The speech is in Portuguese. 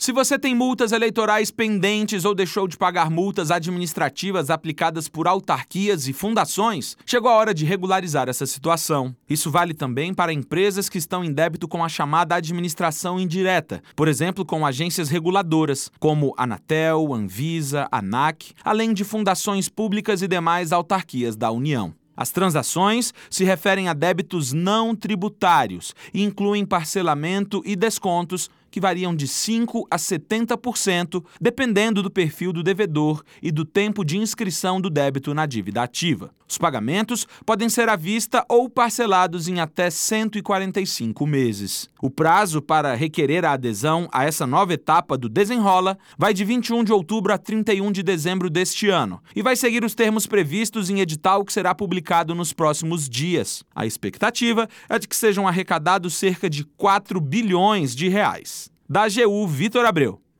Se você tem multas eleitorais pendentes ou deixou de pagar multas administrativas aplicadas por autarquias e fundações, chegou a hora de regularizar essa situação. Isso vale também para empresas que estão em débito com a chamada administração indireta, por exemplo, com agências reguladoras, como Anatel, Anvisa, ANAC, além de fundações públicas e demais autarquias da União. As transações se referem a débitos não tributários e incluem parcelamento e descontos que variam de 5% a 70%, dependendo do perfil do devedor e do tempo de inscrição do débito na dívida ativa. Os pagamentos podem ser à vista ou parcelados em até 145 meses. O prazo para requerer a adesão a essa nova etapa do Desenrola vai de 21 de outubro a 31 de dezembro deste ano e vai seguir os termos previstos em edital que será publicado nos próximos dias. A expectativa é de que sejam arrecadados cerca de 4 bilhões de reais. Da AGU, Vitor Abreu.